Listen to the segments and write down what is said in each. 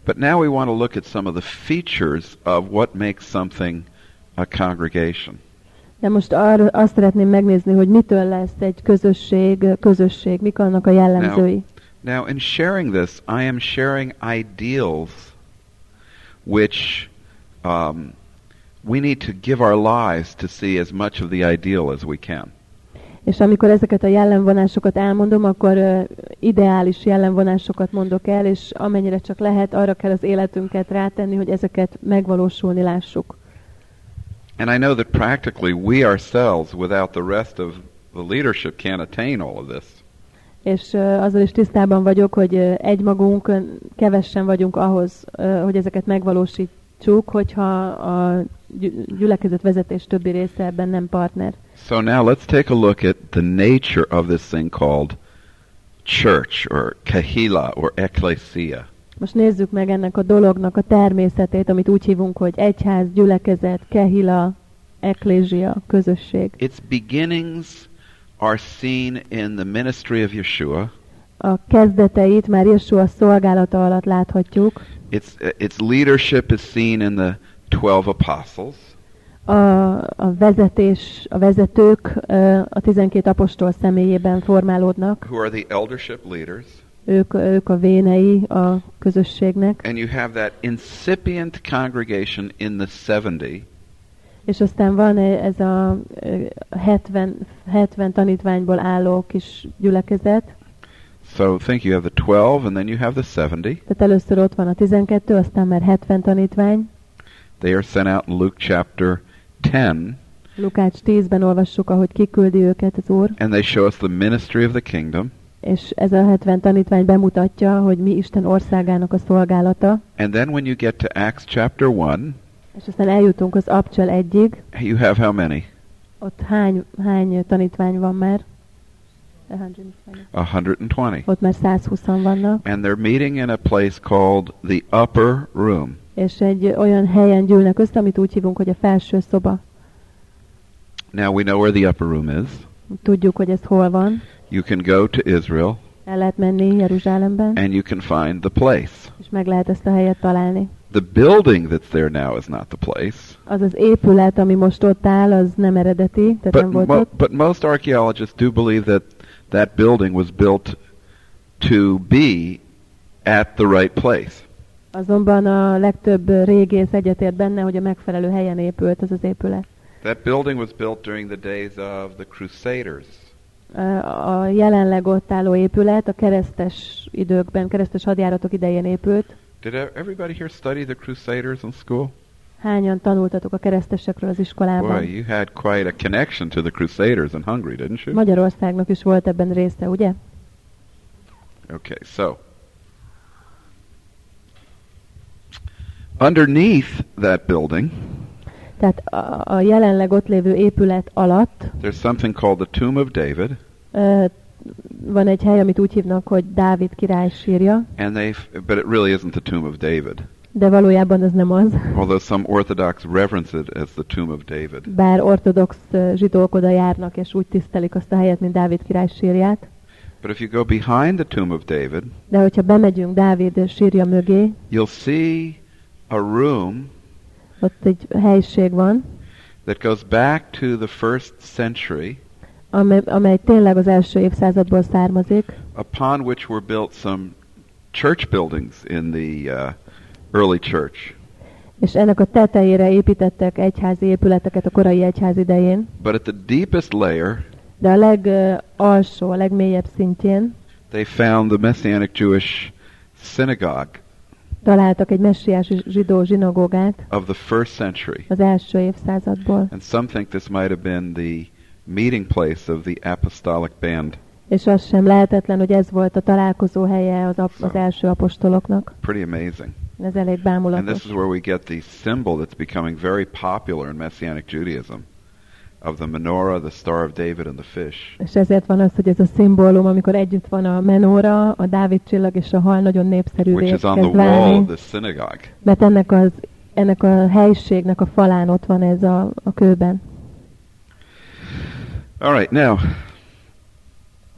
But now we want to look at some of the features of what makes something a congregation. De most azt szeretném megnézni, hogy mitől lesz egy közösség, mik annak a jellemzői. Now in sharing this, I am sharing ideals which we need to give our lives to see as much of the ideal as we can. És amikor ezeket a jellemvonásokat elmondom, akkor ideális jellemvonásokat mondok el, és amennyire csak lehet, arra kell az életünket rátenni, hogy ezeket megvalósulni lássuk. And I know that practically we ourselves, without the rest of the leadership, can't attain all of this. És azzal is tisztában vagyok, hogy egymagunk kevessen vagyunk ahhoz, hogy ezeket megvalósítsuk, hogyha a gyülekezet vezetés többi része ebben nem partner. So now let's take a look at the nature of this thing called church or kahila or ecclesia. Most nézzük meg ennek a dolognak a természetét, amit úgy hívunk, hogy egyház, gyülekezet, kehila, ekklézsia, közösség. Its beginnings are seen in the ministry of Yeshua. A kezdeteit már Jeshua szolgálata alatt láthatjuk. Its leadership is seen in the 12 apostles. A vezetők a 12 apostol személyében formálódnak. Who are the eldership leaders. Ők a vénei a közösségnek. And you have that incipient congregation in the 70. És aztán van ez a 70 tanítványból álló kis gyülekezet. So think you have the 12 and then you have the 70. Tehát először ott van a 12, aztán már 70 tanítvány. They are sent out in Luke chapter 10. Lukács 10-ben olvassuk, ahogy kiküldi őket az Úr. And they show us the ministry of the kingdom. És ez a 70 tanítvány bemutatja, hogy mi Isten országának a szolgálata. And then when you get to Acts chapter 1, és aztán eljutunk az Abcsel 1-ig. You have how many? Ott hány tanítvány van már? 120. Ott már 120-an vannak. And they're meeting in a place called the upper room. És egy olyan helyen gyűlnek össze, amit úgy hívunk, hogy a felső szoba. Now we know where the upper room is. Tudjuk, hogy ez hol van. You can go to Israel. El lehet menni Jeruzsálemben. And you can find the place. És meg lehet ezt a helyet találni. The building that's there now is not the place. Az az épület, ami most ott áll, az nem eredeti, tehát nem volt ott. But most archaeologists do believe that building was built to be at the right place. Azonban a legtöbb régész egyetért benne, hogy a megfelelő helyen épült az az épület. That building was built during the days of the Crusaders. A jelenleg ott álló épület a keresztes időkben, keresztes hadjáratok idején épült. Did everybody here study the Crusaders in school? Hányan tanultatok a keresztesekről az iskolában? Boy, you had quite a connection to the Crusaders in Hungary, didn't you? Magyarországnak is volt ebben része, ugye? Okay, so underneath that building, tehát a jelenleg ott lévő épület alatt there's something called the Tomb of David. Van egy hely, amit úgy hívnak, hogy Dávid király sírja. But it really isn't the Tomb of David. De valójában ez nem az. Although some Orthodox reverence it as the Tomb of David. Bár ortodox zsidók oda járnak, és úgy tisztelik azt a helyet, mint Dávid király sírját. But if you go behind the Tomb of David, de hogyha bemegyünk Dávid sírja mögé, you'll see a room ott egy helység van, that goes back to the first century, amely tényleg az első évszázadból származik, upon which were built some church buildings in the early church. És ennek a tetejére építettek egyházi épületeket a korai egyház idején. But at the deepest layer, de a legalsó, a legmélyebb szintjén, they found the Messianic Jewish synagogue. Találtak egy messiás zsidó zsinagógát of the first century. Az első évszázadból. And some think this might have been the meeting place of the apostolic band. És az sem lehetetlen, hogy ez volt a találkozó helye az első apostoloknak. Pretty amazing. Ez elég bámulatos. And this is where we get the symbol that's becoming very popular in Messianic Judaism. Of the menorah, the Star of David and the fish. És ezért van az, hogy ez a szimbólum, amikor együtt van a menora, a Dávid csillag és a hal, nagyon népszerűvé kezd válni. Mert ennek a helyiségnek a falán ott van ez a kőben. All right, now,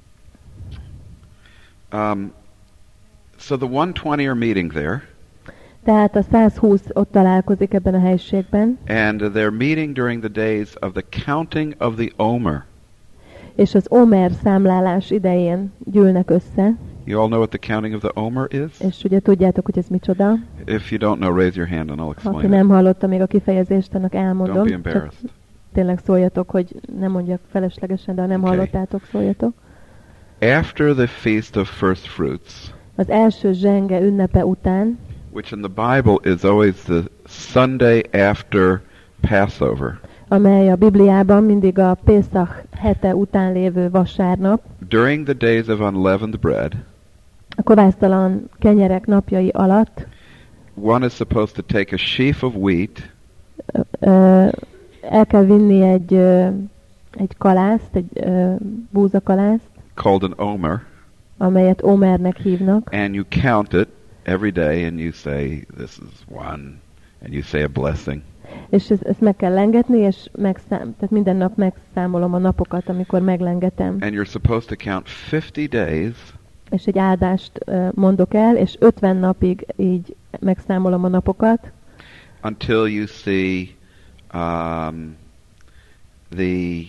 so the 120 are meeting there. Tehát a 120 ott találkozik ebben a helyiségben, And they're meeting during the days of the counting of the Omer. és az Omer számlálás idején gyűlnek össze, You all know what the counting of the Omer is? és ugye tudjátok, hogy ez micsoda. If you don't know, raise your hand and I'll Aki explain it. nem hallotta még a kifejezést, annak Don't elmondom. be Csak embarrassed. tényleg szóljatok, hogy nem mondjak feleslegesen, de ha nem Okay. hallottátok, szóljatok. After the Feast of First Fruits, Az első zsenge ünnepe után, which in the Bible is always the Sunday after Passover, amely a Bibliában mindig a Pészach hete után lévő vasárnap, during the days of unleavened bread, a kovásztalan kenyerek napjai alatt one is supposed to take a sheaf of wheat el kell vinni egy kalászt, egy búzakalászt, called an Omer, amelyet Omernek hívnak, and you count it every day and you say, this is one, and you say a blessing. és ezt meg kell lengetni, és tehát minden nap megszámolom a napokat, amikor meglengetem, And you're supposed to count 50 days és egy áldást mondok el, és 50 napig így megszámolom a napokat, until you see the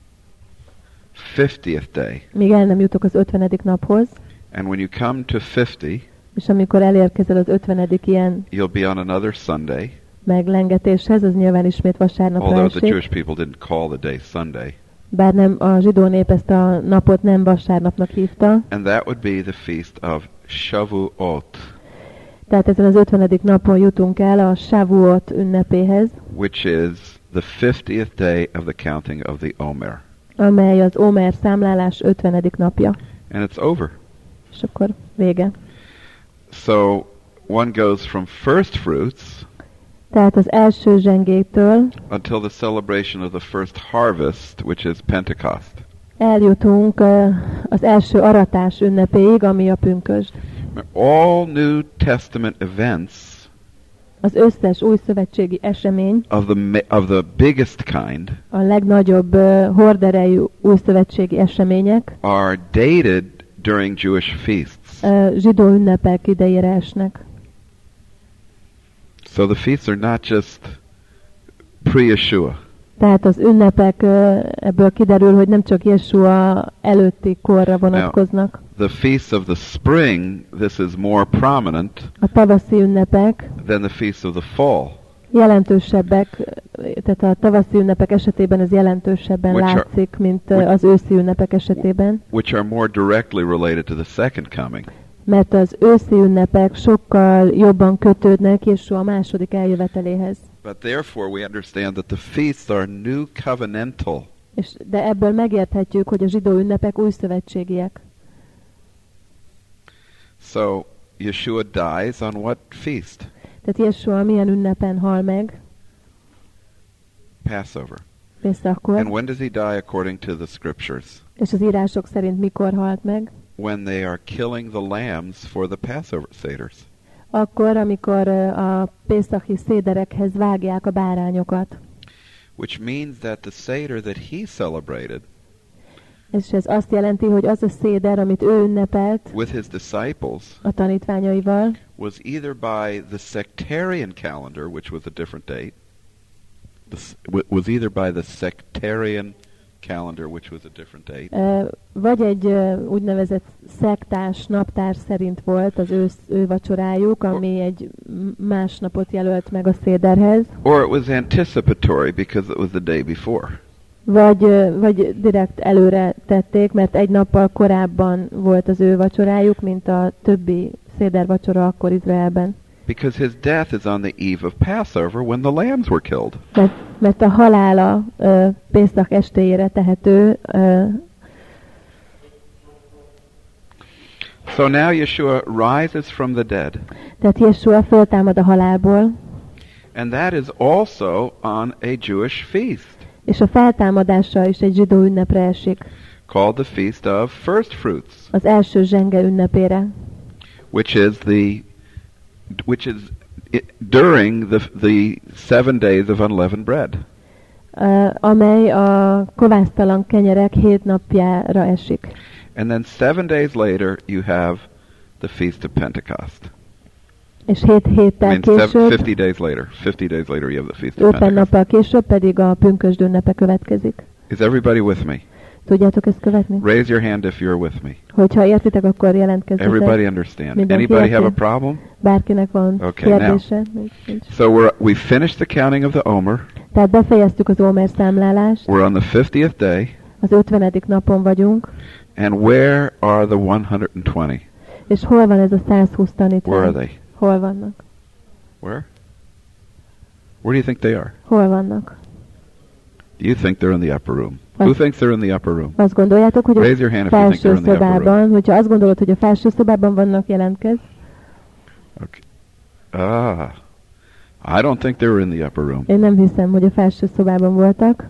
50th day. míg el nem jutok az 50. naphoz, And when you come to 50, és amikor elérkezel az 50. ilyen you'll be on another Sunday, meglengetéshez, az nyilván ismét vasárnapra although the esik, Jewish people didn't call the day Sunday. bár nem, a zsidó nép ezt a napot nem vasárnapnak hívta, And that would be the feast of Shavuot, tehát ezen az 50. napon jutunk el a Shavuot ünnepéhez, which is the 50th day of the counting of the Omer. amely az Omer számlálás 50. napja. And it's over. És akkor vége. So one goes from first fruits Tehát az első zsengétől until the celebration of the first harvest, which is Pentecost. eljutunk az első aratás ünnepéig, ami a pünkösd. All New Testament events Az összes újszövetségi esemény, of the biggest kind a legnagyobb horderejű újszövetségi események are dated during Jewish feasts. zsidó ünnepek idejére esnek. So the feasts are not just pre-Yeshua. Tehát az ünnepek ebből kiderül, hogy nem csak Jeshua előtti korra vonatkoznak. The feasts of the spring, this is more prominent A tavaszi ünnepek than the feasts of the fall, jelentősebbek, tehát a tavaszi ünnepek esetében ez jelentősebben látszik, mint az őszi ünnepek esetében, which are more directly related to the second coming. mert az őszi ünnepek sokkal jobban kötődnek Jeshua második eljöveteléhez. But therefore we understand that the feasts are new covenantal. De ebből megérthetjük, hogy a zsidó ünnepek újszövetségiek. So Yeshua dies on what feast? Tehát Jeshua milyen ünnepen hal meg? Passover. Pészakor. And when does he die according to the scriptures? És az írások szerint mikor halt meg? When they are killing the lambs for the Passover seders. Akkor, amikor a pészachi széderekhez vágják a bárányokat. Which means that the seder that he celebrated És ez azt jelenti, hogy az a széder, amit ő ünnepelt with his disciples a tanítványaival, was either by the sectarian calendar, which was a different date, was either by the sectarian calendar, which was a different date, vagy egy úgynevezett szektás naptár szerint volt az ő vacsorájuk, ami egy más napot jelölt meg a széderhez, or it was anticipatory because it was the day before. vagy direkt előre tették, mert egy nappal korábban volt az ő vacsorájuk, mint a többi szédervacsora akkor Izraelben. Because his death is on the eve of Passover when the lambs were killed. Mert a halála Pészak estéjére tehető. So now Yeshua rises from the dead. Tehát Jeshua föltámad a halálból. And that is also on a Jewish feast. És a feltámadása is egy zsidó ünnepre esik. Called the Feast of First Fruits. Az első zsenge ünnepére. Which is during the 7 days of unleavened bread. Amely a kovásztalan kenyerek 7 napjára esik. And then 7 days later you have the Feast of Pentecost. És 7 I héttel mean, később, 50 days later. 50 days later, you have the Feast of 50 Pentecost. nappal később pedig a pünkösd ünnepe következik. Is everybody with me? Tudjátok ezt követni? Raise your hand if you're with me. Hogyha értitek, akkor jelentkezzetek. Everybody understand? Mindenki Anybody have a érti? problem? Bárkinek van Okay, kérdése? Nincs. So we finished the counting of the Omer. Tehát befejeztük az Ómer számlálást, We're on the 50th day. az 50. napon vagyunk, And where are the 120? és hol van ez a 120 Where are tanítvány? they? Hol vannak? Where? Where do you think they are? Hol vannak? You think they're in the upper room. What? Who thinks they're in the upper room? Azt gondoljátok, hogy Raise your a hand if you think they're felső in the upper room. szobában, hogyha azt gondolod, hogy a felső szobában vannak, jelentkezz. Okay. I don't think they were in the upper room. Én nem hiszem, hogy a felső szobában voltak.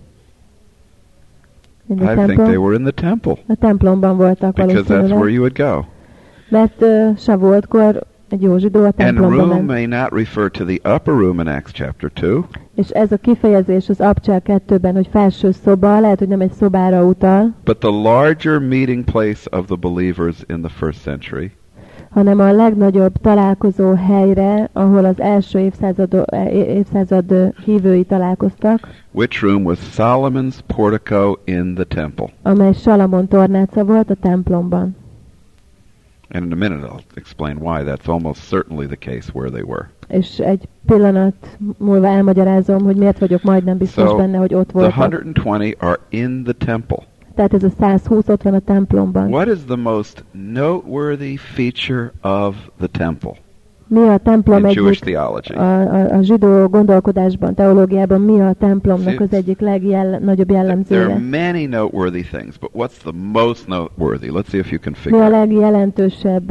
In the I think temple. they were in the temple. A templomban voltak Because that's where valószínűleg. you would go. Mert Savoltkor egy jó zsidó a And templomba room ment. may not refer to the upper room in Acts chapter 2, És ez a kifejezés az Abcsel 2-ben, hogy felső szoba, lehet, hogy nem egy szobára utal, but the larger meeting place of the believers in the first century hanem a legnagyobb találkozó helyre, ahol az első évszázad hívői találkoztak, which room was Solomon's portico in the temple. amely Salamon tornáca volt a templomban. And in a minute I'll explain why that's almost certainly the case where they were. És egy pillanat múlva elmagyarázom, hogy miért vagyok majdnem biztos So, benne, hogy ott The voltak. 120 are in the temple. Tehát ez a 120 ott van a templomban. What is the most noteworthy feature of the temple Mi a templom in Jewish egyik, theology? a zsidó gondolkodásban, teológiában mi a templomnak See, az egyik legnagyobb There are jellemzője? many noteworthy things, but what's the most noteworthy? Let's see if you can Mi figure a it. legjelentősebb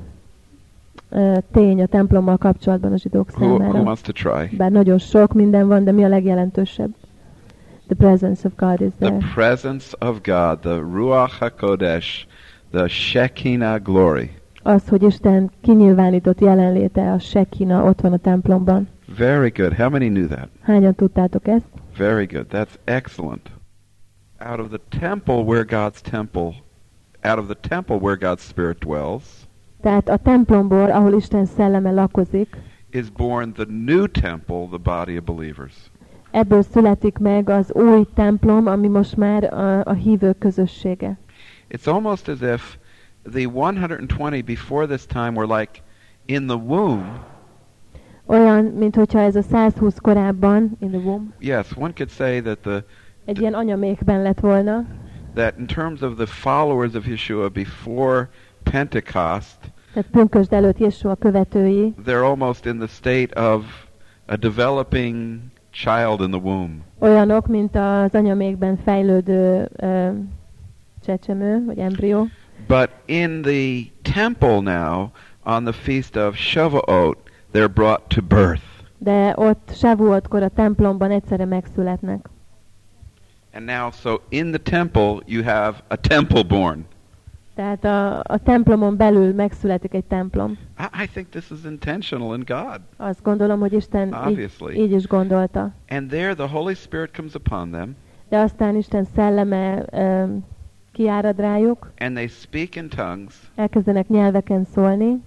tény a templommal kapcsolatban a zsidók Who számára? wants to try? Bár nagyon sok minden van, de mi a legjelentősebb? The presence of God is The there. presence of God, the Ruach HaKodesh, the Shekinah glory. Az, hogy Isten kinyilvánított jelenléte, a Sekina ott van a templomban. Very good. How many knew that? Hányan tudtátok ezt? Very good. That's excellent. Out of the temple where God's temple, out of the temple where God's Spirit dwells, Tehát a templomból, ahol Isten szelleme lakozik, is born the new temple, the body of believers. ebből születik meg az új templom, ami most már a hívők közössége. It's almost as if the 120 before this time were like in the womb. Olyan, mint hogyha ez a 120 korábban, in the womb, Yes, one could say that egy ilyen anyamékben lett volna, that in terms of the followers of Yeshua before Pentecost, tehát pünkösd előtt Jésua követői, they're almost in the state of a developing child in the womb. olyanok, mint az anyamékben fejlődő csecsemő, vagy embrió. But in the temple now, on the feast of Shavuot, they're brought to birth. De ott Shavuotkor a templomban egyszerre megszületnek. And now, so in the temple, you have a temple born. Tehát a templomon belül megszületik egy templom. I think this is intentional in God. Azt gondolom, hogy Isten Obviously. így is gondolta. And there the Holy Spirit comes upon them, De aztán Isten szelleme kiárad rájuk, and they speak in tongues, elkezdenek nyelveken szólni,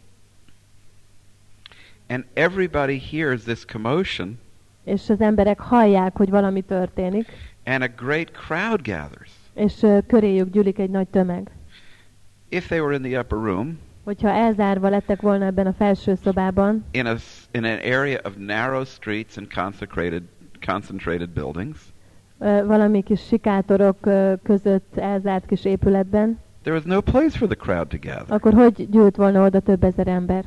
and everybody hears this commotion, és az emberek hallják, hogy valami történik, and a great crowd gathers. és köréjük gyűlik egy nagy tömeg. If they were in the upper room, Hogyha elzárva lettek volna ebben a felső szobában, in an area of narrow streets and concentrated buildings, valami kis sikátorok között elzárt kis épületben, there was no place for the crowd to gather. akkor hogy gyűlt volna oda több ezer ember?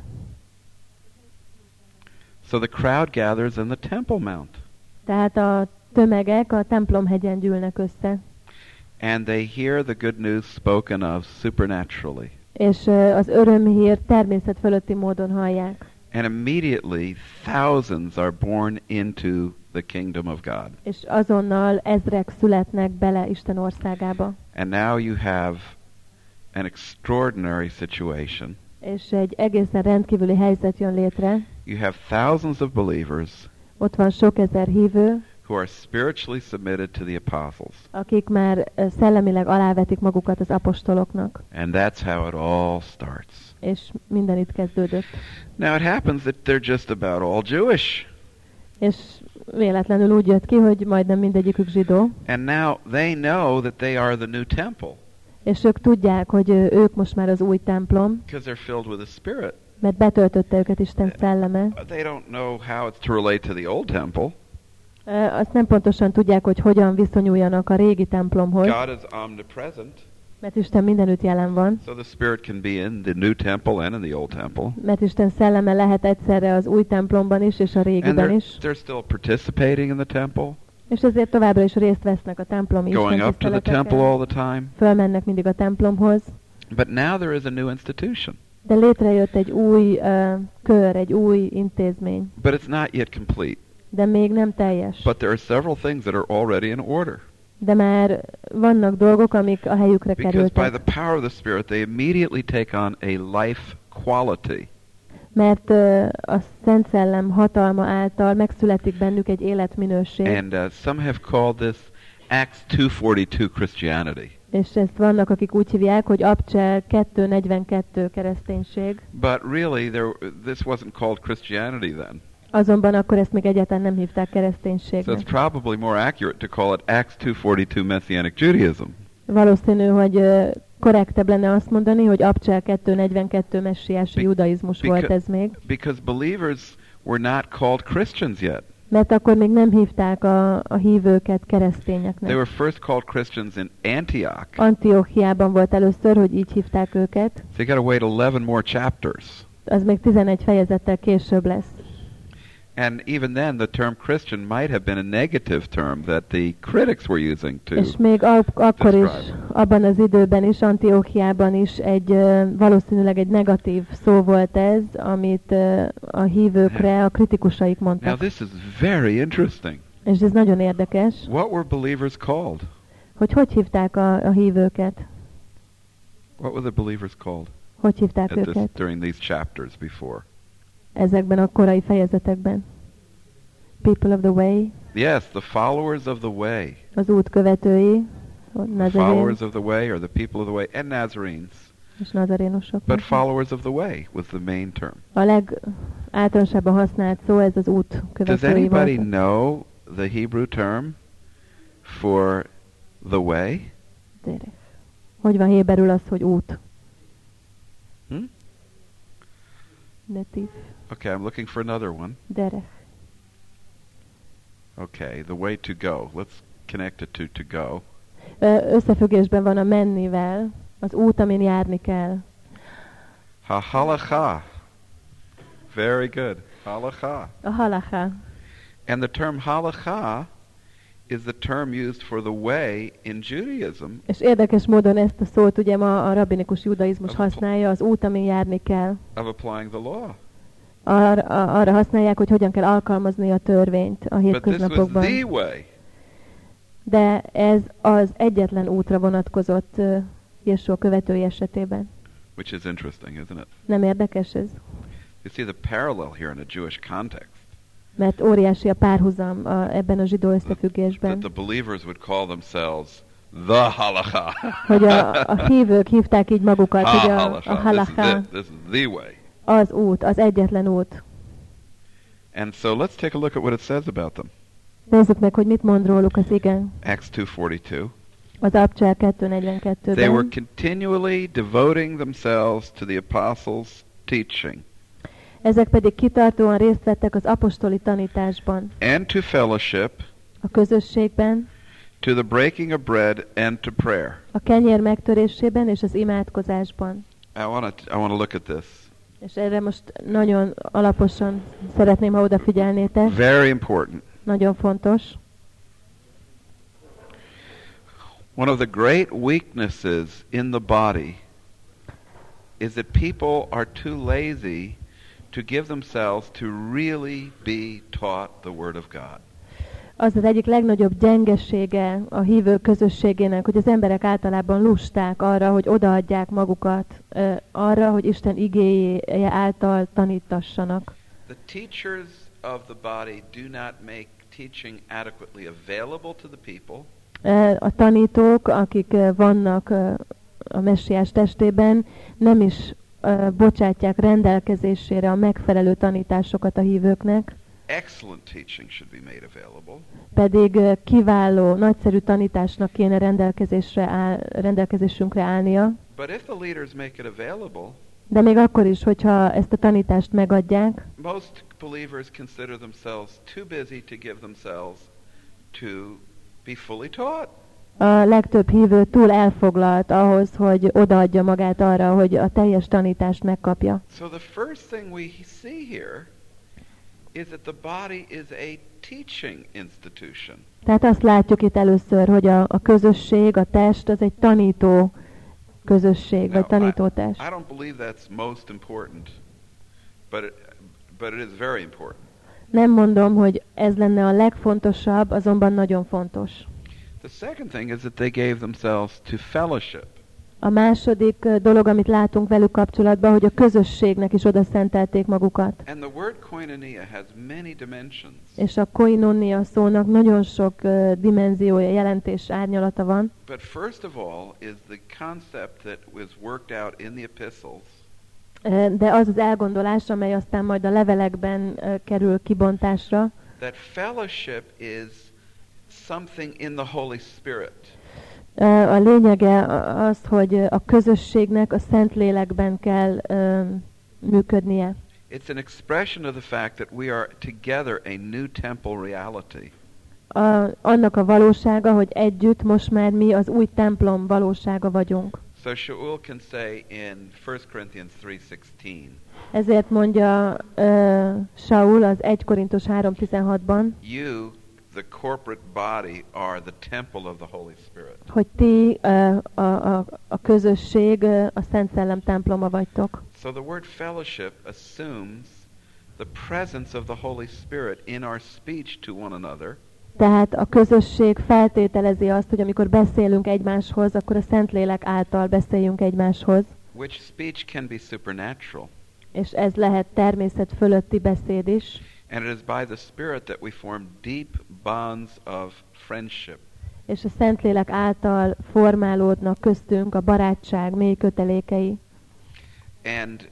So the crowd gathers in the Temple Mount, Tehát a tömegek a templomhegyen gyűlnek össze, and they hear the good news spoken of supernaturally. és az örömhír természet fölötti módon hallják. And immediately thousands are born into the kingdom of God. És azonnal ezrek születnek bele Isten országába. And now you have an extraordinary situation. És egy egészen rendkívüli helyzet jön létre. You have thousands of believers Ott van sok ezer hívő, who are spiritually submitted to the apostles. akik már szellemileg alávetik magukat az apostoloknak. And that's how it all starts. és minden itt kezdődött. Now it happens that they're just about all Jewish. És véletlenül úgy jött ki, hogy majdnem mindegyikük zsidó, And now they know that they are the new temple és ők tudják, hogy ők most már az új templom, because they're filled with the Spirit. mert betöltötte őket Isten szelleme. They don't know how it's to relate to the old temple. Azt nem pontosan tudják, hogy hogyan viszonyuljanak a régi templomhoz, God is omnipresent, mert Isten mindenütt jelen van, so the Spirit can be in the new temple and in the old temple. mert Isten szelleme lehet egyszerre az új templomban is, és a And régiben is, they're still participating in the temple, és ezért továbbra is részt vesznek a templomi going up to the temple istentiszteleteken, all the time. fölmennek mindig a templomhoz, But now there is a new institution. de létrejött egy új kör, egy új intézmény, But it's not yet complete. de még nem teljes. But there are several things that are already in order. De már vannak dolgok, amik a helyükre Because by kerültek, the power of the Spirit, they immediately take on a life quality. mert a Szent Szellem hatalma által megszületik bennük egy életminőség, And some have called this Acts 2:42 Christianity. és ezt vannak, akik úgy hívják, hogy Abcsel 2:42 kereszténység. But really, this wasn't called Christianity then. Azonban akkor ezt még egyáltalán nem hívták So kereszténységnek. it's probably more accurate to call it Acts 2:42 Messianic Judaism. Valószínű, hogy korrektebb lenne azt mondani, hogy Abcsel 2:42 messiási judaizmus volt ez még, Because believers were not called Christians yet. mert akkor még nem hívták a hívőket They keresztényeknek. were first called Christians in Antioch. Antiochiában volt először, hogy így hívták őket, So you got to wait 11 more chapters. az még 11 fejezettel később lesz. And even then, the term Christian might have been a negative term that the critics were using to. És még akkor is, describe. abban az időben is, Antiochiában is valószínűleg egy negatív szó volt ez, amit a hívőkre a kritikusaik Now mondtak. this is very interesting. És ez nagyon érdekes, What were believers called? hogy hívták a hívőket. What were the believers called Hogy hívták at this, őket during these chapters before? ezekben a korai fejezetekben? People of the way, Yes, the followers of the way. az út követői, a The Nazarén followers of the way, or the people of the way, and Nazarenes. és nazarénosok. But followers of the way was the main term. A legáltalánosabban használt szó ez az út Does követői anybody volt. know the Hebrew term for the way? Derech. Hogy van héberül az, hogy út? Hmm? Netív. Okay, I'm looking for another one. Derech. Okay, the way to go. Let's connect it to go. Összefüggésben van a mennivel, az út, amin járni kell. Ha-halacha. Very good. Halacha. A halacha. And the term halacha is the term used for the way in Judaism. És érdekes módon ezt a szót ugye ma a rabbinikus judaizmus használja, az út, amin járni kell. Of applying the law. Arra használják, hogy hogyan kell alkalmazni a törvényt a But this was hétköznapokban. the way. De ez az egyetlen útra vonatkozott Jésua követői esetében. Which is interesting, isn't it? Nem érdekes ez? You see the parallel here in a Jewish context. Mert óriási a párhuzam ebben a zsidó That összefüggésben. the believers would call themselves the halacha. Hogy a hívők hívták így magukat, hogy a Ha-halacha. halacha This is the way. az út, az egyetlen út. And so let's take a look at what it says about them. Nézzük meg, hogy mit mond róluk az igen. Acts 2:42. Az Abcsel They were 2:42-ben. continually devoting themselves to the apostles' teaching Ezek pedig kitartóan részt vettek az apostoli tanításban, and to fellowship, a közösségben, to the breaking of bread and to prayer. a kenyér megtörésében és az imádkozásban. I want to look at this. És erre most nagyon alaposan szeretném, ha odafigyelnétek. Very important. Nagyon fontos. One of the great weaknesses in the body is that people are too lazy to give themselves to really be taught the Word of God. Az az egyik legnagyobb gyengesége a hívő közösségének, hogy az emberek általában lusták arra, hogy odaadják magukat arra, hogy Isten igéje által tanítassanak. The teachers of the body do not make teaching adequately available to the people. A tanítók, akik vannak a messiás testében, nem is bocsátják rendelkezésére a megfelelő tanításokat a hívőknek, excellent teaching should be made available. Pedig kiváló, nagyszerű tanításnak kéne rendelkezésünkre állnia. But if the leaders make it available, De még akkor is, hogyha ezt a tanítást megadják, most believers consider themselves too busy to give themselves to be fully taught. a legtöbb hívő túl elfoglalt ahhoz, hogy odaadja magát arra, hogy a teljes tanítást megkapja. So the first thing we see here is that the body is a teaching institution. Tehát azt látjuk itt először, hogy a közösség, a test, az egy tanító közösség, vagy tanító test. I don't believe that's most important, but it is very important. Nem mondom, hogy ez lenne a legfontosabb, azonban nagyon fontos. The second thing is that they gave themselves to fellowship. A második dolog, amit látunk velük kapcsolatban, hogy a közösségnek is oda szentelték magukat. And the word koinonia has many dimensions. És a koinonia szónak nagyon sok dimenziója, jelentés, árnyalata van. But first of all is the concept that was worked out in the epistles. De az az elgondolás, amely aztán majd a levelekben kerül kibontásra, That fellowship is something in the Holy Spirit. A lényege az, hogy a közösségnek a Szentlélekben kell működnie. It's an expression of the fact that we are together a new temple reality. Annak a valósága, hogy együtt most már mi az új templom valósága vagyunk. So Shaul can say in 1 Corinthians 3:16, Ezért mondja Saul az 1 Korintus 3:16-ban, you, the corporate body, are the temple of the Holy Spirit. hogy ti a közösség, a Szent Szellem temploma vagytok. So the word fellowship assumes the presence of the Holy Spirit in our speech to one another. Tehát a közösség feltételezi azt, hogy amikor beszélünk egymáshoz, akkor a Szentlélek által beszéljünk egymáshoz. Which speech can be supernatural. És ez lehet természet fölötti beszéd is. And it is by the Spirit that we form deep bonds of friendship. És a Szentlélek által formálódnak köztünk a barátság mély kötelékei. And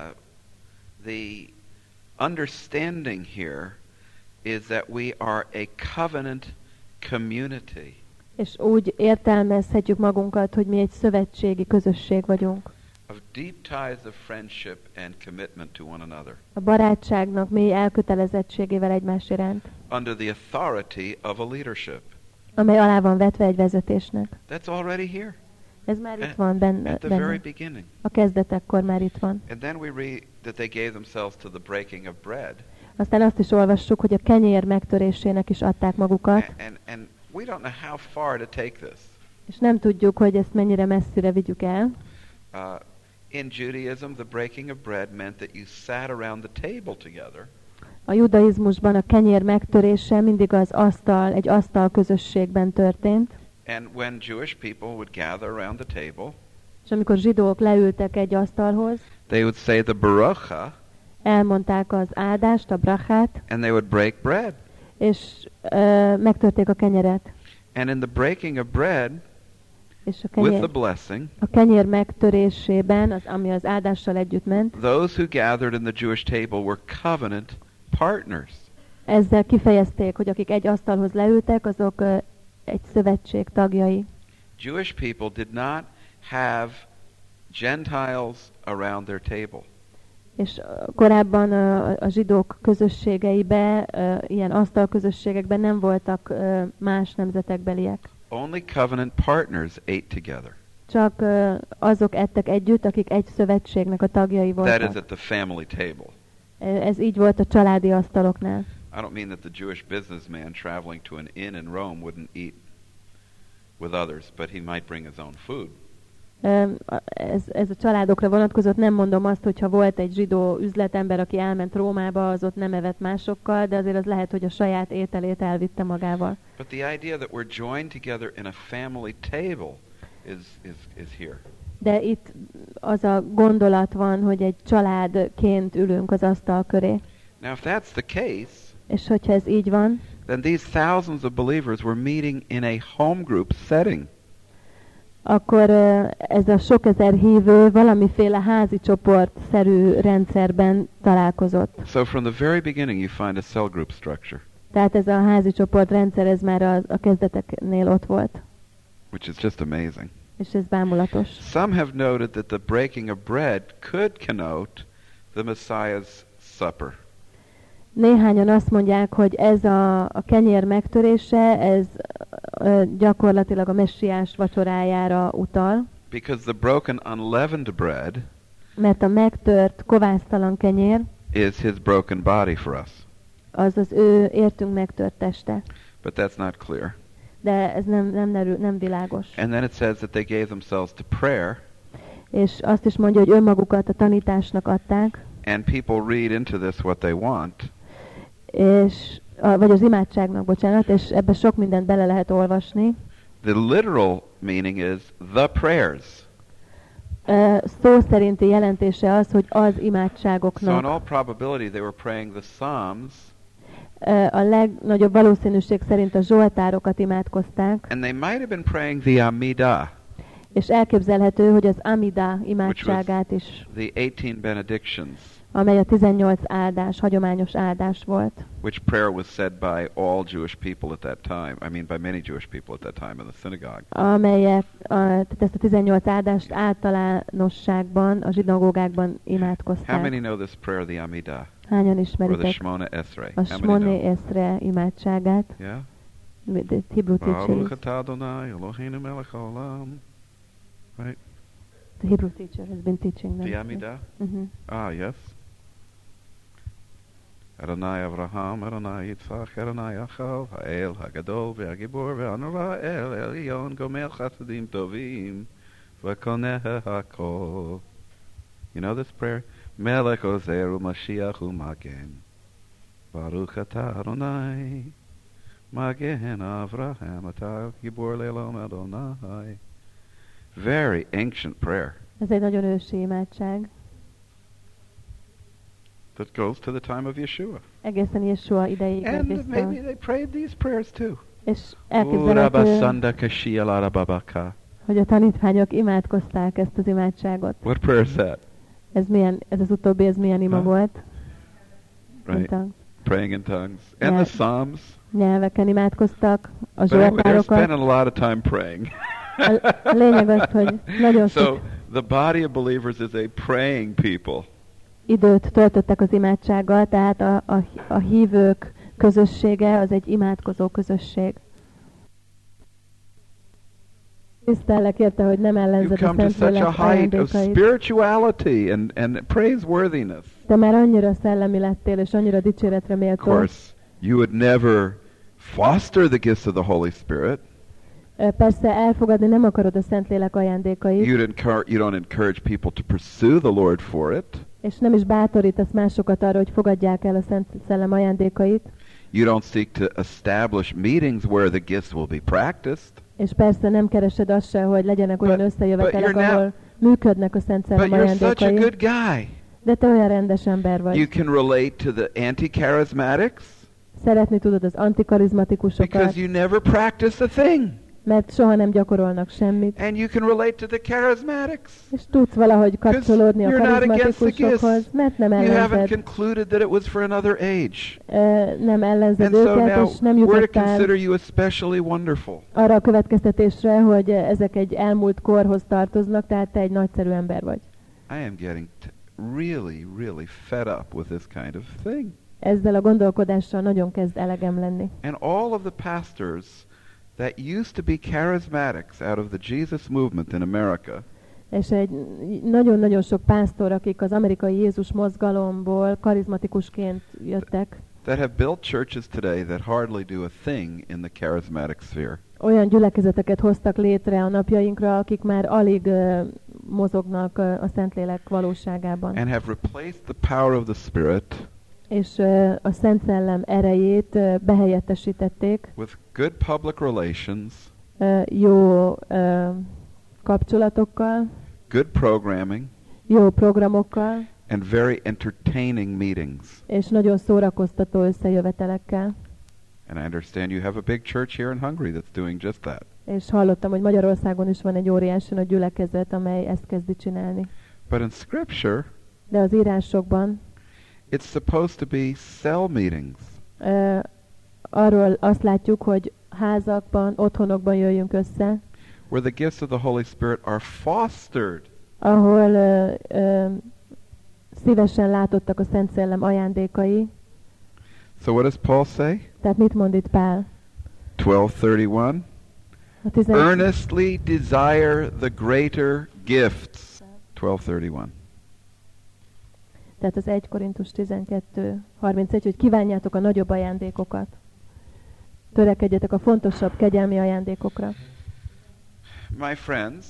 the understanding here is that we are a covenant community. És úgy értelmezhetjük magunkat, hogy mi egy szövetségi közösség vagyunk. Of deep ties of friendship and commitment to one another. A barátságnak mély elkötelezettségével egymás iránt. Under the authority of a leadership. Amely alá van vetve egy vezetésnek. That's already here. Ez már itt van benne. At the very beginning. A kezdetekkor már itt van. And then we read that they gave themselves to the breaking of bread. Aztán azt is olvassuk, hogy a kenyér megtörésének is adták magukat. And we don't know how far to take this. És nem tudjuk, hogy ezt mennyire messzire vigyük el. In Judaism, the breaking of bread meant that you sat around the table together. A judaizmusban a kenyér megtörése mindig az egy asztal közösségben történt. And when Jewish people would gather around the table, és amikor zsidók leültek egy asztalhoz, they would say the baracha, elmondták az áldást, a brachát, and they would break bread. És megtörték a kenyeret. And in the breaking of bread, és with the blessing, a kenyér megtörésében, ami az áldással együtt ment, those who gathered in the Jewish table were covenant partners. Ezzel kifejezték, hogy akik egy asztalhoz leültek, azok egy szövetség tagjai. Jewish people did not have Gentiles around their table. És korábban a zsidók közösségeiben, ilyen asztalközösségekben nem voltak más nemzetekbeliek. Only covenant partners ate together. Csak azok ettek együtt, akik egy szövetségnek a tagjai voltak. That is at the family table. Ez így volt a családi asztaloknál. I don't mean that the Jewish businessman traveling to an inn in Rome wouldn't eat with others, but he might bring his own food. Ez a családokra vonatkozott, nem mondom azt, hogyha volt egy zsidó üzletember, aki elment Rómába, az ott nem evett másokkal, de azért az lehet, hogy a saját ételét elvitte magával. But the idea that we're joined together in a family table is here. De itt az a gondolat van, hogy egy családként ülünk az asztal köré. Now if that's the case, és hogyha ez így van, then these thousands of believers were meeting in a home group setting. akkor ez a sok ezer hívő valamiféle házi csoportszerű rendszerben találkozott. So from the very beginning you find a cell group structure, Tehát ez a házi csoportrendszer, ez már a kezdeteknél ott volt. which is just amazing. És ez bámulatos. Some have noted that the breaking of bread could connote the Messiah's supper. Néhányan azt mondják, hogy ez a kenyér megtörése, ez gyakorlatilag a messiás vacsorájára utal. Because the broken unleavened bread Mert a megtört, kovásztalan kenyér, is his broken body for us. az az ő értünk megtört teste. But that's not clear. De ez nem világos. And then it says that they gave themselves to prayer, És azt is mondja, hogy önmagukat a tanításnak adták, and people read into this what they want. és, vagy az imádságnak, bocsánat, és ebbe sok mindent bele lehet olvasni. The literal meaning is the prayers. Szó szerinti jelentése az, hogy az So in imádságoknak. all probability they were praying the Psalms, A legnagyobb valószínűség szerint a zsoltárokat imádkozták, and they might have been praying the Amidah, és elképzelhető, hogy az Amida imádságát is, the 18 benedictions, amely a 18 áldás, hagyományos áldás volt, which prayer was said by all Jewish people at that time. I mean, by many Jewish people at that time in the synagogue. amelyek tehát ezt a 18 áldást általánosságban a zsinagógákban How imádkozták. many know this prayer, the Amidah, Hányan or the ismeritek Shmona Esrei? a How many know? Shmoné Eszre imádságát? Yeah. The Hebrew teacher Baruch is, atah Adonai Eloheinu melech haolam. Right? the Hebrew teacher has been teaching them. The Amidah? Mhm. Ah, yes. Adonai Avraham, Adonai Yitzchak, Adonai Yaakov, Ha'el, Ha'gadol, Ve'Hagibor, Ve'Hanora, El, Elyon, Gomel Chasadim Tovim, V'Koneh HaKol. You know this prayer? Melech Ozer U'Mashiach U'Magen. Baruch atah Adonai, Magen Avraham, atah Gibor Le'Elom Adonai. Very ancient prayer Ez egy nagyon ősi imádság. that goes to the time of Yeshua. Egészen Jésua ideig megy And vissza. maybe they prayed these prayers too. És elképzelhető, Urabasanda Kashia Larababaka. hogy a tanítványok imádkozták ezt az imádságot. What prayer is that? Ez az utóbbi, ez milyen ima Huh? volt? Right. Mint a Praying in tongues. And Yeah. the Psalms. nyelveken imádkoztak, a But anyway, they're zsoltárokat. spending a lot of time praying. A lényeg az, hogy nagyon So sok the body of believers is a praying people. időt töltöttek az imádsággal, tehát a hívők közössége az egy imádkozó közösség. Tisztellek érte, hogy nem You've ellenzed a come to such a Szentlélek height of ajándékait. spirituality and praiseworthiness. Te már annyira szellemi lettél, és annyira dicséretre Of méltó. course, you would never foster the gifts of the Holy Spirit. Persze elfogadni nem akarod a Szentlélek ajándékait, You don't encourage people to pursue the Lord for it. és nem is bátorítasz másokat arra, hogy fogadják el a Szent Szellem ajándékait, You don't seek to establish meetings where the gifts will be practiced. és persze nem keresed azt se, hogy legyenek olyan But összejövetelek, you're now- ahol működnek a Szent But Szellem you're such a ajándékai. good guy. De te olyan rendes ember You vagy. can relate to the anti-charismatics Szeretni tudod az antikarizmatikusokat, because you never practice a thing. mert soha nem gyakorolnak semmit, And you can relate to the charismatics. és tudsz valahogy kapcsolódni a you're not against the karizmatikusokhoz, gifts. mert nem You haven't ellenzed, concluded that it was for another age. nem ellenzed And so őket, now és nem we're to jutottál consider you especially wonderful. arra a következtetésre, hogy ezek egy elmúlt korhoz tartoznak, tehát te egy nagyszerű ember vagy. I am getting really, really fed up with this kind of thing. Ezzel a gondolkodással nagyon kezd elegem lenni. And all of the pastors that used to be charismatics out of the Jesus movement in America, És egy nagyon-nagyon sok pásztor, akik az amerikai Jézus mozgalomból karizmatikusként jöttek, that have built churches today that hardly do a thing in the charismatic sphere. olyan gyülekezeteket hoztak létre a napjainkra, akik már alig mozognak a Szentlélek valóságában. And have replaced the power of the Spirit És a Szent Szellem erejét behelyettesítették with good public relations, jó kapcsolatokkal, good programming, jó programokkal, and very entertaining meetings. és nagyon szórakoztató összejövetelekkel. And I understand you have a big church here in Hungary that's doing just that. És hallottam, hogy Magyarországon is van egy óriási nagy gyülekezet, amely ezt kezdi csinálni. But in Scripture, De az írásokban it's supposed to be cell meetings. Arról azt látjuk, hogy házakban, otthonokban jöjjünk össze, Where the gifts of the Holy Spirit are fostered. ahol szívesen látottak a Szent Szellem ajándékai. So what does Paul say? Tehát mit mond itt Pál? 12:31. A 11. Earnestly desire the greater gifts. 12:31. Tehát az 1 Korintus 12:31, hogy kívánjátok a nagyobb ajándékokat. Törekedjetek a fontosabb kegyelmi ajándékokra. My friends,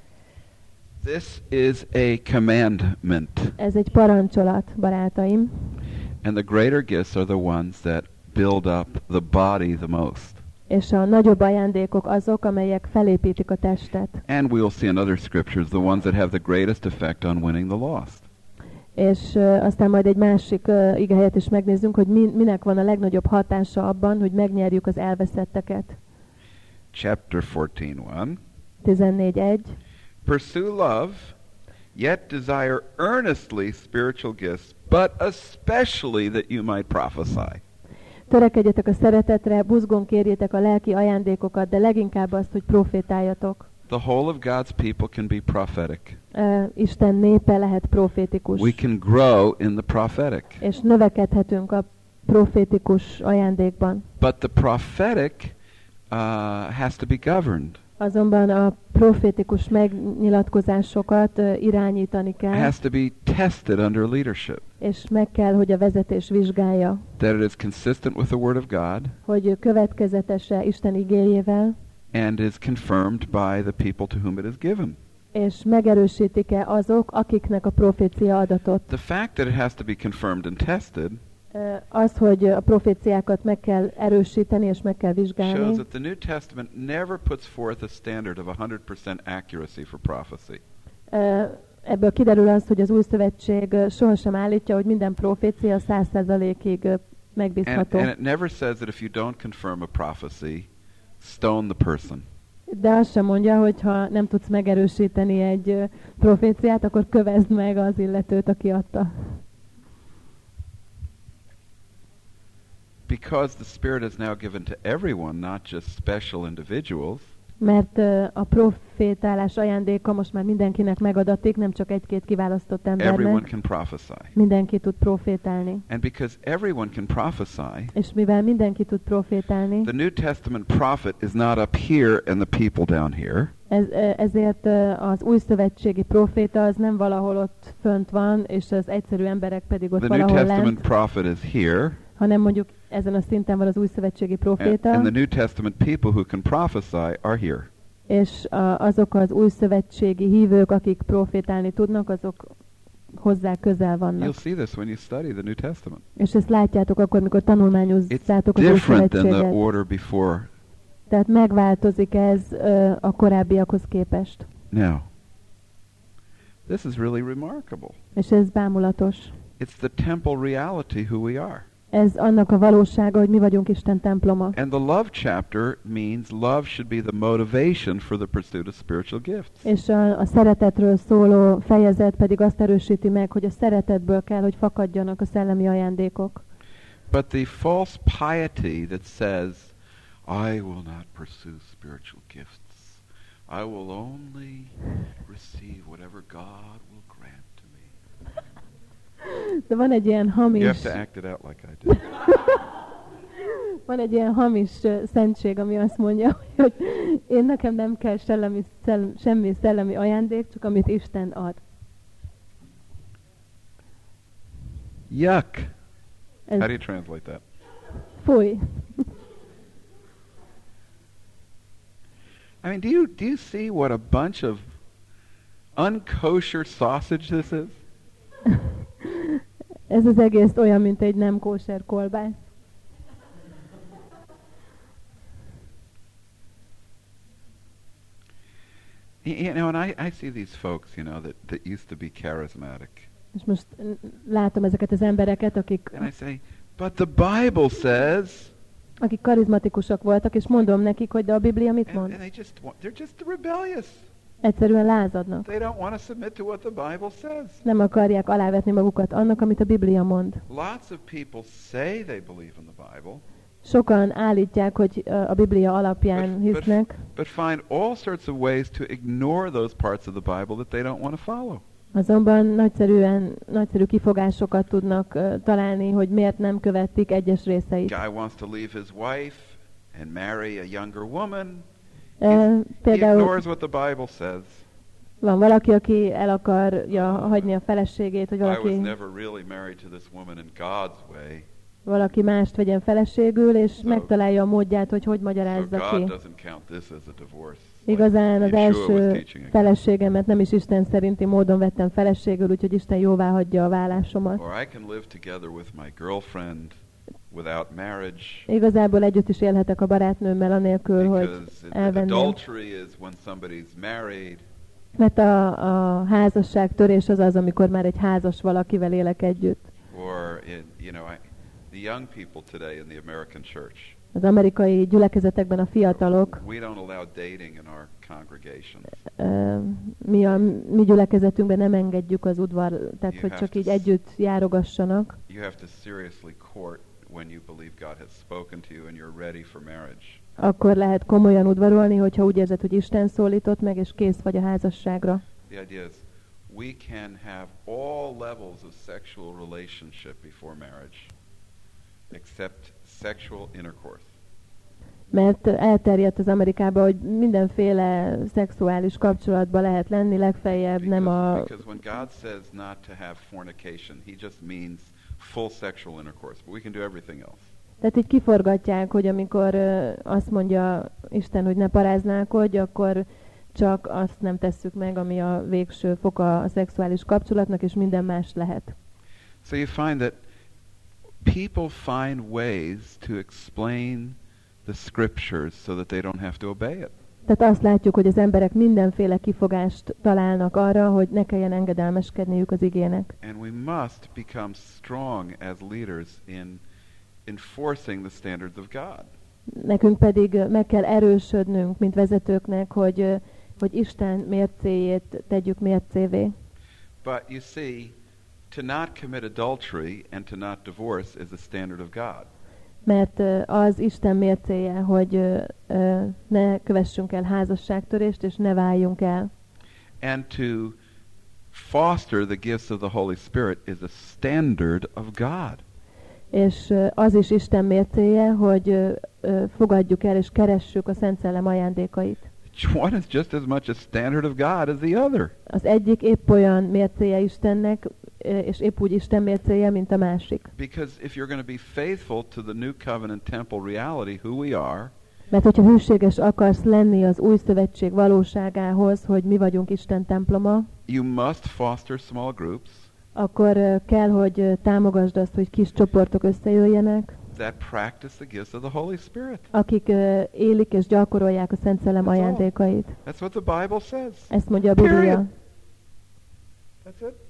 this is a commandment. Ez egy parancsolat, barátaim. And the greater gifts are the ones that build up the body the most. És a nagyobb ajándékok azok, amelyek felépítik a testet. And we'll see in other scriptures the ones that have the greatest effect on winning the lost. És aztán majd egy másik igehelyet is megnézzünk, hogy minek van a legnagyobb hatása abban, hogy megnyerjük az elveszetteket. Chapter 14:1. 14:1. Pursue love, yet desire earnestly spiritual gifts, but especially that you might prophesy. Törekedjetek a szeretetre, buzgón kérjétek a lelki ajándékokat, de leginkább azt, hogy profétáljatok. The whole of God's people can be prophetic. Isten népe lehet profétikus. We can grow in the prophetic. És növekedhetünk a profétikus ajándékban. But the prophetic has to be governed. Azonban a profétikus megnyilatkozásokat irányítani kell. Has to be tested under leadership. És meg kell, hogy a vezetés vizsgálja. That it is consistent with the Word of God. Hogy következetese Isten igéjével. And is confirmed by the people to whom it is given. És megerősítik-e azok, akiknek a profécia adatot. The fact that it has to be confirmed and tested az, hogy a proféciákat meg kell erősíteni és meg kell vizsgálni. Shows that the New Testament never puts forth a standard of 100% accuracy for prophecy. Ebből kiderül az, hogy az Új Szövetség sohasem állítja, hogy minden profécia 100%-ig megbízható. And it never says that if you don't confirm a prophecy, stone the person. De azt sem mondja, hogy ha nem tudsz megerősíteni egy proféciát, akkor kövezd meg az illetőt, aki adta. Because the Spirit is now given to everyone, not just special individuals. Mert a profétálás ajándéka most már mindenkinek megadatik, nem csak egy-két kiválasztott embernek. Everyone can prophesy. Mindenki tud profétálni. And because everyone can prophesy, és mivel mindenki tud profétálni, the New Testament prophet is not up here and the people down here. Ezért az új szövetségi proféta az nem valahol ott fönt van, és az egyszerű emberek pedig ott valahol lent. The New Testament prophet is here. Hanem mondjuk ezen a szinten van az új szövetségi proféta. And the New Testament people who can prophesy are here. És azok az új szövetségi hívők, akik profétálni tudnak, azok hozzá közel vannak. You'll see this when you study the New Testament. És ezt látjátok akkor, mikor tanulmányozzátok az új szövetséget. Tehát megváltozik ez a korábbiakhoz képest. Now, this is really remarkable. És ez bámulatos. It's the temple reality who we are. Ez annak a valósága, hogy mi vagyunk Isten temploma. And the love chapter means love should be the motivation for the pursuit of spiritual gifts. És a szeretetről szóló fejezet pedig azt erősíti meg, hogy a szeretetből kell, hogy fakadjanak a szellemi ajándékok. But the false piety that says, I will not pursue spiritual gifts. I will only receive whatever God will grant to me. De van egy ilyen hamis... You have to act it out like I did. Van egy ilyen hamis szentség, ami azt mondja, hogy én nekem nem kell semmi szellemi ajándék, csak amit Isten ad. Yuck! How do you translate that? Fúj! I mean, do you see what a bunch of unkosher sausage this is? Ez az egész olyan, mint egy nem kóser kolbász. You know, and I see these folks, you know, that used to be charismatic. És most látom ezeket az embereket, akik... And I say, but the Bible says... akik karizmatikusak voltak, és mondom nekik, hogy de a Biblia mit mond? And they're just rebellious. Egyszerűen lázadnak. They don't want to submit to what the Bible says. Nem akarják alávetni magukat annak, amit a Biblia mond. Lots of people say they believe in the Bible. Sokan állítják, hogy a Biblia alapján hisznek, But find all sorts of ways to ignore those parts of the Bible that they don't want to follow. azonban nagyszerű kifogásokat tudnak találni, hogy miért nem követik egyes részeit. Guy wants to leave his wife and marry a younger woman. He Például ignores what the Bible says. van valaki, aki el akarja hagyni a feleségét, hogy I was valaki never really married to this woman in God's way. valaki mást vegyen feleségül, és So- megtalálja a módját, hogy So magyarázza God ki. doesn't count this as a divorce. Igazán az like Yeshua was első teaching again. feleségemet nem is Isten szerinti módon vettem feleségül, úgyhogy Isten jóvá hagyja a vállásomat. Or I can live together with my girlfriend without marriage. Igazából együtt is élhetek a barátnőmmel anélkül, hogy Because elvenném. adultery is when somebody's married. Mert a házasságtörés az az, amikor már egy házas valakivel élek együtt. Or the young people today in the American church. Az amerikai gyülekezetekben a fiatalok, We don't allow dating in our congregations. mi gyülekezetünkben nem engedjük az udvar, tehát You hogy have csak to így s- együtt járogassanak. You have to seriously court when you believe God has spoken to you and you're ready for marriage. Akkor lehet komolyan udvarolni, hogyha úgy érzed, hogy Isten szólított meg, és kész vagy a házasságra. The idea is we can have all levels of sexual relationship before marriage, except sexual intercourse. Mert elterjedt az Amerikában, hogy mindenféle szexuális kapcsolatban lehet lenni, legfeljebb nem a... Because when God says not to have fornication, he just means full sexual intercourse, but we can do everything else. Tehát így kiforgatják, hogy amikor azt mondja Isten, hogy ne paráználkodj, akkor csak azt nem tesszük meg, ami a végső foka a szexuális kapcsolatnak, és minden más lehet. So you find that people find ways to explain the scriptures so that they don't have to obey it. Tehát azt látjuk, hogy az emberek mindenféle kifogást találnak arra, hogy ne kelljen engedelmeskedniük az igének. And we must become strong as leaders in enforcing the standards of God. Nekünk pedig meg kell erősödnünk, mint vezetőknek, hogy Isten mércéjét tegyük mércévé. But you see, to not commit adultery and to not divorce is the standard of God. Mert az Isten mércéje, hogy ne kövessünk el házasságtörést, és ne váljunk el. And to foster the gifts of the Holy Spirit is a standard of God. És az is Isten mércéje, hogy fogadjuk el és keressük a Szent Szellem ajándékait. One is just as much a standard of God as the other. Az egyik épp olyan mércéje Istennek, és épp úgy Isten mércéje, mint a másik. Because if you're going to be faithful to the New Covenant temple reality, who we are, Mert hogyha hűséges akarsz lenni az új szövetség valóságához, hogy mi vagyunk Isten temploma, you must foster small groups akkor kell, hogy támogasd azt, hogy kis csoportok összejöjjenek, that practice the gifts of the Holy Spirit. akik élik és gyakorolják a Szent Szellem That's all. ajándékait. That's what the Bible says. Ezt mondja a Biblia. Period. That's it.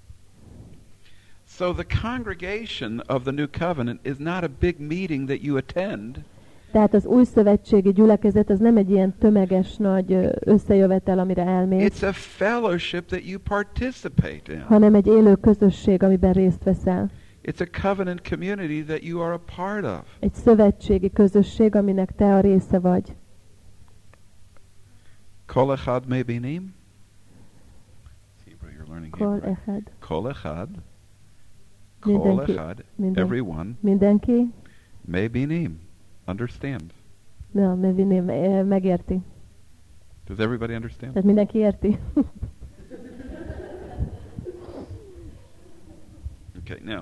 So the congregation of the New Covenant is not a big meeting that you attend. Tehát az új szövetségi gyülekezet az nem egy ilyen tömeges nagy összejövetel, amire elmész, It's a fellowship that you participate in. hanem egy élő közösség, amiben részt veszel. It's a covenant community that you are a part of. Egy szövetségi közösség, aminek te a része vagy. Kol echad mebinim. Hebrew, you're learning Kol Hebrew. echad. Kol echad. Kol Mindenki, echad. Everyone mindenki, mebinim. Understand. na, megérti. Does everybody understand? Tehát mindenki érti. Okay, now.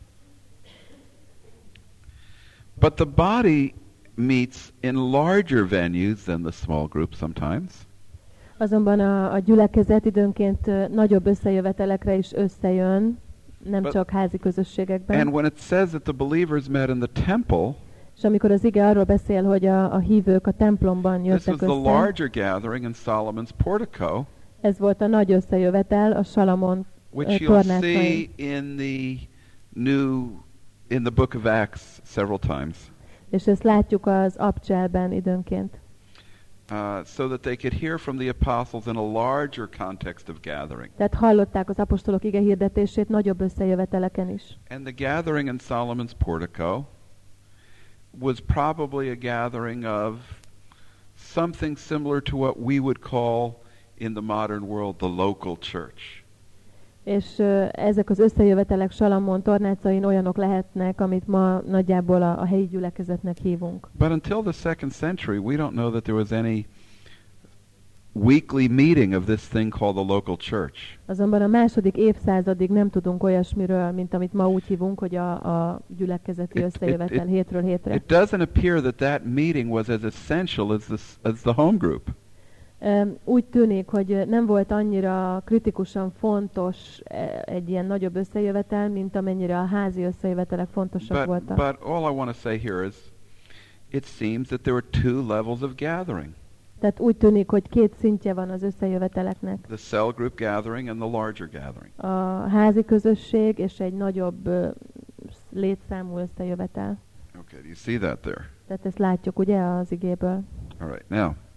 But the body meets in larger venues than the small group sometimes. Azonban a gyülekezet időnként nagyobb összejövetelekre is összejön, nem csak házi közösségekben. And when it says that the believers met in the temple, És amikor az ige arról beszél, hogy a hívők a templomban this was jöttek the össze, larger gathering in Solomon's portico, ez volt a nagy összejövetel a Salamon which you'll tornácsain. see in the book of Acts several times. És ezt látjuk az Abcselben időnként. So that they could hear from the apostles in a larger context of gathering. Tehát hallották az apostolok ige hirdetését nagyobb összejöveteleken is. And the gathering in Solomon's portico was probably a gathering of something similar to what we would call in the modern world the local church. És ezek az összejövetelek Salamon tornácain olyanok lehetnek, amit ma nagyjából a helyi gyülekezetnek hívunk. But until the 2nd century, we don't know that there was any weekly meeting of this thing called the local church. Azonban a második évszázadig nem tudunk olyasmiről, mint amit ma úgy hívunk, hogy a gyülekezeti összejövetel hétről hétre. It doesn't appear that that meeting was as essential as the home group. Úgy tűnik, hogy nem volt annyira kritikusan fontos egy ilyen nagyobb összejövetel, mint amennyire a házi összejövetelek fontosak voltak. But all I want to say here is, it seems that there were 2 levels of gathering. Tehát úgy tűnik, hogy 2 szintje van az összejöveteleknek. The cell group gathering and the larger gathering. A házi közösség és egy nagyobb létszámú összejövetel. Okay, do you see that there? Tehát ezt látjuk ugye az igéből. All right, now